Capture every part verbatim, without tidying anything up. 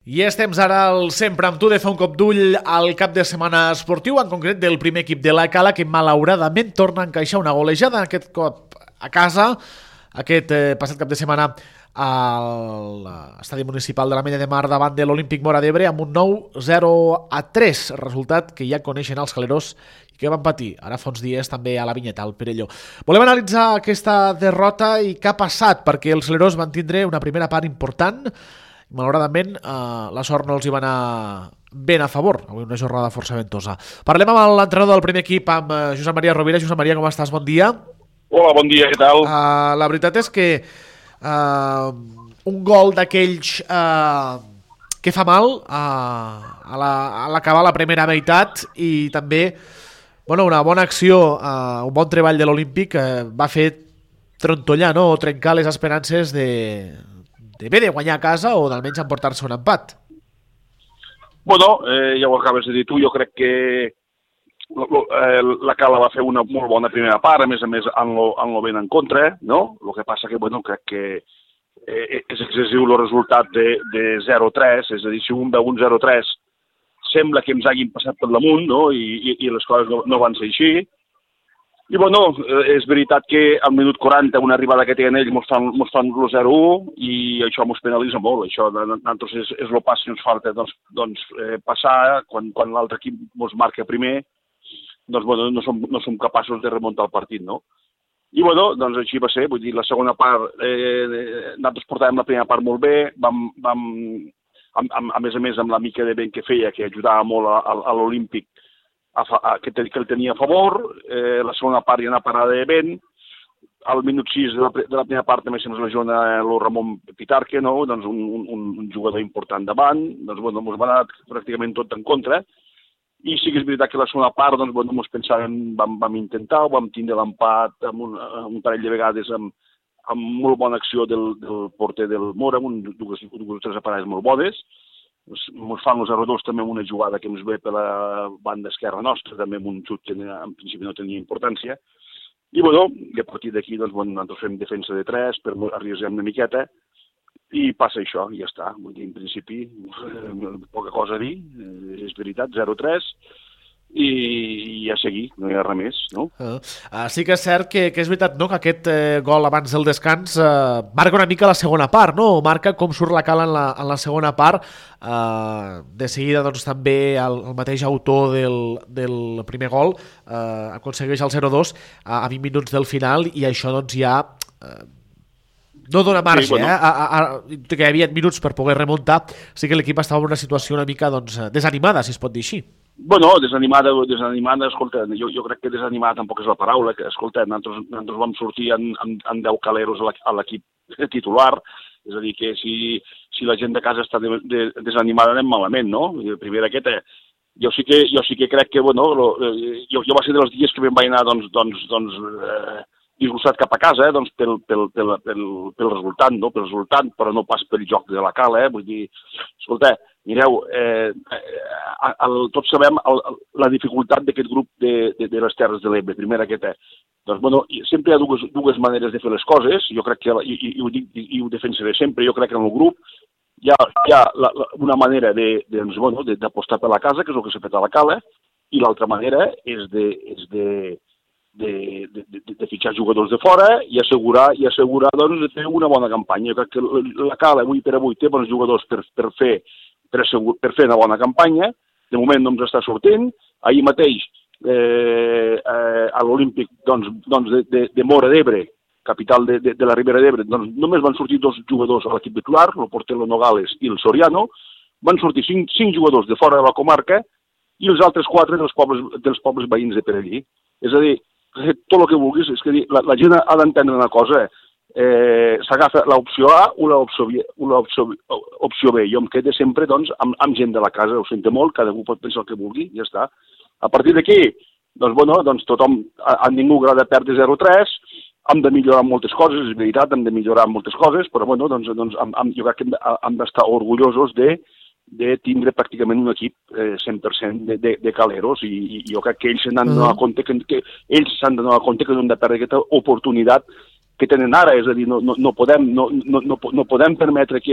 I és temps ara el sempre amb tu de fer un cop d'ull al cap de setmana esportiu, en concret del primer equip de la Cala, que malauradament torna a encaixar una golejada, aquest cop a casa, aquest eh, passat cap de setmana a l'estadi municipal de l'Ametlla de Mar davant de l'Olímpic Móra d'Ebre amb un nou zero a tres, resultat que ja coneixen els calerós i que van patir ara fa uns dies també a la Vinyeta, al Perelló. Volem analitzar aquesta derrota i què ha passat, perquè els calerós van tindre una primera part important. Malauradament, eh, la sort no els hi va anar ben a favor. Avui una jornada força ventosa. Parlem amb l'entrenador del primer equip, amb Josep Maria Rovira. Josep Maria, com estàs? Bon dia. Hola, bon dia, què tal? Uh, la veritat és que uh, un gol d'aquells uh, que fa mal uh, a l'acabar la, la primera meitat i també bueno, una bona acció, uh, un bon treball de l'Olímpic uh, va fer trontollar, no? O trencar les esperances de... de bé de guanyar a casa o d'almenys emportar-se un empat. Bueno, eh, ja ho acabes de dir tu, jo crec que eh, la Cala va fer una molt bona primera part, a més a més en lo, en lo ben en contra, no? El que passa que, bueno, crec que eh, és excessiu el resultat de, de zero a tres, és a dir, si un veu un zero a tres sembla que ens hagin passat per damunt, no? I, i, i les coses no, no van ser així. I, bueno, és veritat que al minut quaranta una arribada que tenen ells mos fan, mos fan el zero a u i això mos penalitza molt. Això nosaltres és, és el pas que ens falta doncs, doncs, eh, passar quan, quan l'altre equip mos marca primer, doncs bueno, no som, no som capaços de remuntar el partit, no? I, bueno, doncs així va ser. Vull dir, la segona part, eh, nosaltres portàvem la primera part molt bé, vam, vam a, a, a més a més amb la mica de vent que feia, que ajudava molt a, a, a l'Olímpic, A, a, que, te, que el tenia a favor, eh, la segona part hi ha una parada de vent, al minut sis de la, de la primera part també se'ns lesiona el Ramon Pitarque, no? Doncs un, un, un jugador important davant, doncs bueno, ens va anar pràcticament tot en contra, i sí que és veritat que la segona part, doncs bueno, ens pensàvem, vam, vam intentar, vam tindre l'empat amb un, un parell de vegades amb, amb molt bona acció del, del porter del Mora, amb un, dues, dues tres aparades molt bones. Ens fan els zero a dos també amb una jugada que ens ve per la banda esquerra nostra, també amb un xut que en principi no tenia importància. I, bueno, i a partir d'aquí, doncs, bueno, nosaltres fem defensa de tres, per arriesgem una miqueta, i passa això, i ja està. Vull dir, en principi, poca cosa a dir, és veritat, zero a tres, i, i a seguir, no hi ha res més, no? Uh, uh, sí que és cert que, que és veritat, no?, que aquest eh, gol abans del descans eh, marca una mica la segona part, no? Marca com surt la Cala en la, en la segona part. Uh, de seguida, doncs, també el, el mateix autor del, del primer gol uh, aconsegueix el zero a dos a, a vint minuts del final, i això, doncs, ja uh, no dona marge, sí, bueno. eh? A, a, a, que hi havia minuts per poder remuntar. Sí que l'equip estava en una situació una mica, doncs, desanimada, si es pot dir així. Bueno, desanimada, desanimada, escolta, jo, jo crec que desanimada tampoc és la paraula, que, escolta, nosaltres, nosaltres vam sortir en, en, en deu caleros a l'equip titular, és a dir, que si, si la gent de casa està de, de, desanimada anem malament, no? I primer aquest, eh, jo, sí que, jo sí que crec que, bueno, lo, eh, jo, jo va ser dels dies que vam anar, doncs, doncs, doncs eh, disgustat cap a casa, eh, doncs, pel, pel, pel, pel, pel resultat, no? Pel resultat, però no pas pel joc de la Cala, eh? Vull dir, escolta, mireu, eh, el, tots sabem el, la dificultat d'aquest grup de, de, de les Terres de l'Ebre, primera aquesta. Doncs, bueno, sempre hi ha dues, dues maneres de fer les coses, jo crec que, i, i, i, ho, dic, i ho defensaré sempre, jo crec que en el grup hi ha, hi ha la, la, una manera de, de, bueno, d'apostar per la casa, que és el que s'ha fet a la Cala, i l'altra manera és de, és de, de, de, de, de fitxar jugadors de fora i assegurar, i assegurar doncs, de fer una bona campanya. Jo crec que la Cala, avui per avui, té bons jugadors per, per fer Per, assegur, per fer una bona campanya. De moment no ens està sortint. Ahir mateix eh, eh, a l'Olímpic doncs, doncs de, de, de Móra d'Ebre, capital de, de, de la Ribera d'Ebre, doncs només van sortir dos jugadors a l'equip titular, el porter Nogales i el Soriano. Van sortir cinc, cinc jugadors de fora de la comarca i els altres quatre dels pobles, dels pobles veïns de per allí. És a dir, tot el que vulguis, és que la, la gent ha d'entendre una cosa, Eh, s'agafa l'opció A o l'opció opció B. Jo em quedo sempre doncs, amb, amb gent de la casa, ho sento molt, cada un pot pensar el que vulgui, ja està. A partir d'aquí, doncs, bueno, doncs tothom, a, a ningú agrada perdre zero a tres, hem de millorar moltes coses, és veritat, hem de millorar moltes coses, però bueno, doncs, doncs amb, amb, jo crec que hem, hem d'estar orgullosos de, de tindre pràcticament un equip eh, cent per cent de, de, de caleros, i, i jo crec que ells s'han de donar compte que, que ells s'han de donar compte que no hem de perdre aquesta oportunitat que tenen ara, és a dir, no, no, no, podem, no, no, no, no podem permetre que,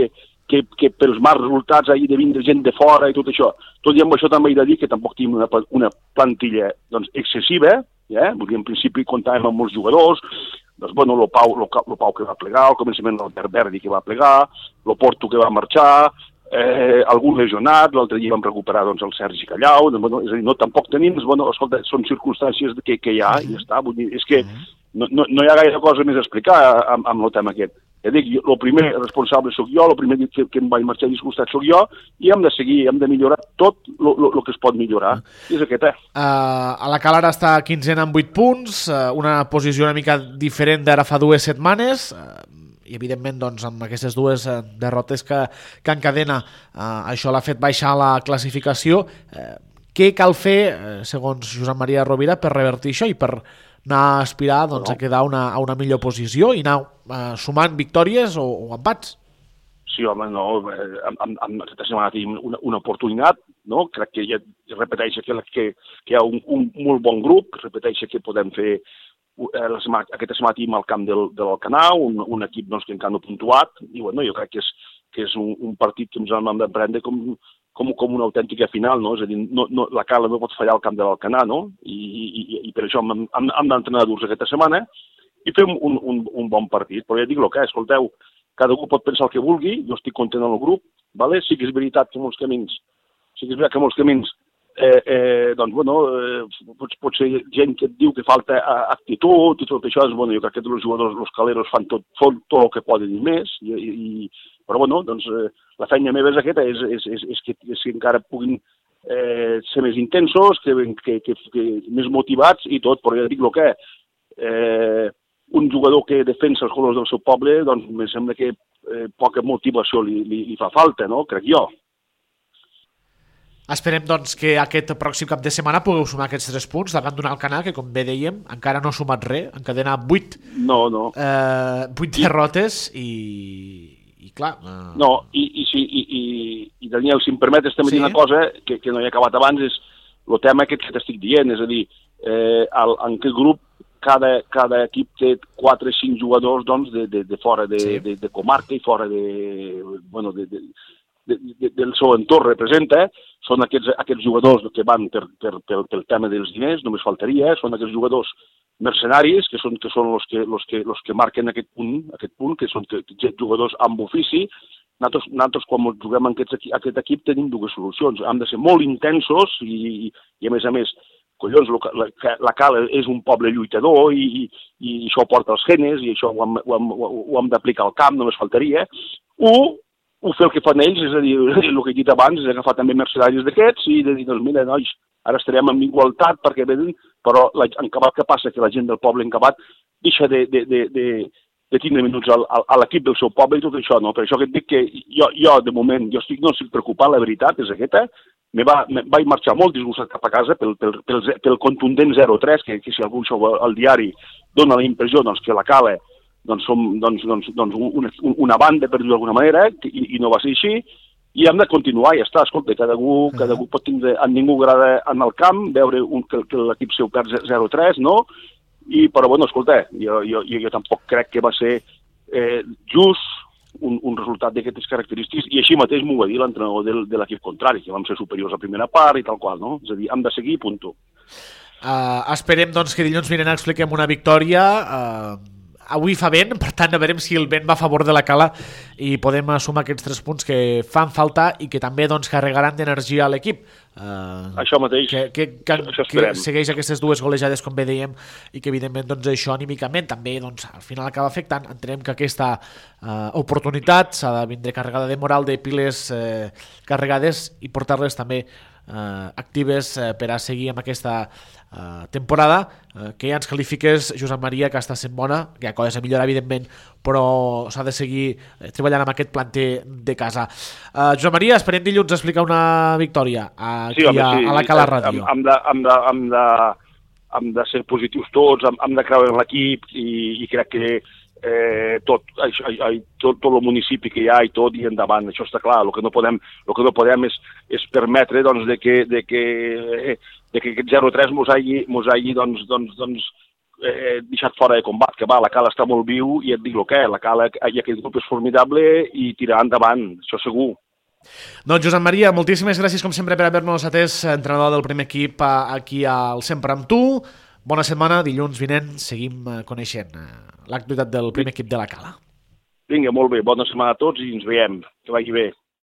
que, que pels mals resultats hagi de vindre gent de fora i tot això. Tot i amb això també he de dir que tampoc tenim una, una plantilla doncs, excessiva, eh? Vull dir, en principi comptàvem amb molts jugadors, doncs, bueno, el Pau, lo, lo Pau que va plegar, al començament l'Albert Verdi que va plegar, el Porto que va marxar, eh, algun lesionat, l'altre dia vam recuperar doncs, el Sergi Callau, doncs, bueno, és a dir, no, tampoc tenim, bueno, escolta, són circumstàncies que, que hi ha i ja està, vull dir, és que no, no, no hi ha gaire cosa més a explicar amb, amb el tema aquest. Ja dic, el primer responsable sóc jo, el primer que, que em vaig marxar disgustat sóc jo, i hem de seguir, hem de millorar tot el que es pot millorar. I és aquest, eh? Uh, a la Cal ara està quinzena amb vuit punts, uh, una posició una mica diferent d'ara fa dues setmanes, uh, i evidentment doncs, amb aquestes dues uh, derrotes que, que encadena, uh, això l'ha fet baixar la classificació. Uh, què cal fer, uh, segons Josep Maria Rovira, per revertir això i per anar a aspirar doncs, no. a quedar una, a una millor posició i anar uh, sumant victòries o, o empats? Sí, home, no, amb, amb aquesta setmana tenim una, una oportunitat, no? Crec que ja repeteixo que, que, que hi ha un, un molt bon grup, repeteixo que podem fer eh, la setmana, aquesta setmana tenim al camp del, de l'Alcanar, un, un equip doncs, que encara no ha puntuat, i bueno, jo crec que és, que és un, un partit que ens hem de prendre com, com, com una autèntica final, no? És a dir, no, no, la Cala no pot fallar al camp de l'Alcanar, no? I, i, i per això hem, hem, hem d'entrenar durs aquesta setmana i fem un, un, un bon partit. Però ja dic el que, escolteu, cada un pot pensar el que vulgui, jo estic content en el grup, vale? Sí que és veritat que molts camins, sí que és veritat que molts camins, eh, eh, doncs, bueno, eh, pot, pot ser gent que et diu que falta actitud i tot això, és, bueno, jo crec que els jugadors, els caleros fan tot, fan tot el que poden i més, i, i, però, bueno, doncs, eh, la feina meva és aquesta, és, és, és, és, que, és que encara puguin eh, ser més intensos, que, que, que, que més motivats i tot, però ja dic el que, eh, un jugador que defensa els colors del seu poble, doncs em sembla que eh, poca motivació li, li, li fa falta, no? Crec jo. Esperem, doncs, que aquest pròxim cap de setmana pugueu sumar aquests tres punts davant d'un Alcanar que, com bé dèiem, encara no ha sumat res, encadena vuit, no, no. Eh, vuit derrotes i, i clar... Eh... No, i, i, i, i, i Daniel, si em permetes també sí. dir una cosa que, que no he acabat abans, és el tema aquest que t'estic dient, és a dir, eh, el, en aquest grup cada, cada equip té quatre o cinc jugadors doncs, de, de, de fora de, sí. de, de comarca i fora de, bueno, de, de, de, de, del seu entorn representa, són aquests, aquests jugadors que van per, per, per, pel tema dels diners, només faltaria, són aquests jugadors mercenaris, que són, que són els, que, els, que, els que marquen aquest punt, aquest punt que són que, jugadors amb ofici. Nosaltres, nosaltres quan juguem en aquest, aquest equip tenim dues solucions, hem de ser molt intensos i, i a més a més, collons, la, la Cala és un poble lluitador i, i, i això porta els genes i això ho hem, ho hem, ho hem d'aplicar al camp, només faltaria, o, o fer el que fan ells, és a dir, el que he dit abans, és agafar també mercenaris d'aquests i de dir, doncs mira, nois, ara estarem en igualtat perquè venen, però la, en acabat què passa? Que la gent del poble en acabat deixa de, de, de, de, de tindre minuts al, al, a l'equip del seu poble i tot això, no? Per això que et dic que jo, jo de moment, jo estic, no estic preocupat, la veritat és aquesta. Me va, me vaig marxar molt disgustat cap a casa pel, pel, pel, pel contundent zero tres, que, que si algú això al diari dona la impressió doncs, que la Cala doncs, som doncs, doncs, doncs una, una banda, per dir d'alguna manera, i, i no va ser així, i hem de continuar, i ja està, escolta, cada algú, cada algú pot tindre, a ningú agrada anar al camp, veure un, que, que l'equip seu perd zero tres, no? I, però, bueno, escolta, jo, jo, jo, jo tampoc crec que va ser eh, just Un, un resultat d'aquestes característiques, i així mateix m'ho va dir l'entrenador de, de l'equip contrari, que vam ser superiors a primera part i tal qual, no? És a dir, hem de seguir, punto. Uh, esperem, doncs, que dilluns vinent expliquem una victòria. Uh, avui fa vent, per tant, a veure si el vent va a favor de la Cala i podem sumar aquests tres punts que fan falta i que també, doncs, carregaran d'energia a l'equip. Uh, això mateix, que, que, que, això que segueix aquestes dues golejades, com bé dèiem, i que evidentment doncs, això anímicament també doncs, al final acaba afectant. Entenem que aquesta uh, oportunitat s'ha de vindre carregada de moral, de piles uh, carregades i portar-les també uh, actives uh, per a seguir amb aquesta uh, temporada, uh, que ja ens qualifiques, Josep Maria, que està sent bona, que hi ha coses a millorar evidentment, però s'ha de seguir uh, treballant amb aquest planter de casa. uh, Josep Maria, esperem dilluns explicar una victòria aquí sí, home, sí. a, a la Cala Ràdio. Hem de, hem de, hem de, hem de ser positius tots, hem, hem de creure en l'equip i, i crec que eh, tot, això, tot, tot el municipi que hi ha i tot i endavant, això està clar. El que no podem, el que no podem és, és permetre doncs, de que, de que, de que aquest zero tres mos hagi, mos hagi doncs, doncs, doncs, eh, deixat fora de combat, que va, la Cala està molt viu i et dic el que, la Cala i aquest grup és formidable i tirar endavant, això segur. Doncs Josep Maria, moltíssimes gràcies com sempre per haver-nos atès, entrenador del primer equip aquí al Sempre amb tu. Bona setmana, dilluns vinent seguim coneixent l'actualitat del primer equip de la Cala. Vinga, molt bé, bona setmana a tots i ens veiem, que vagi bé.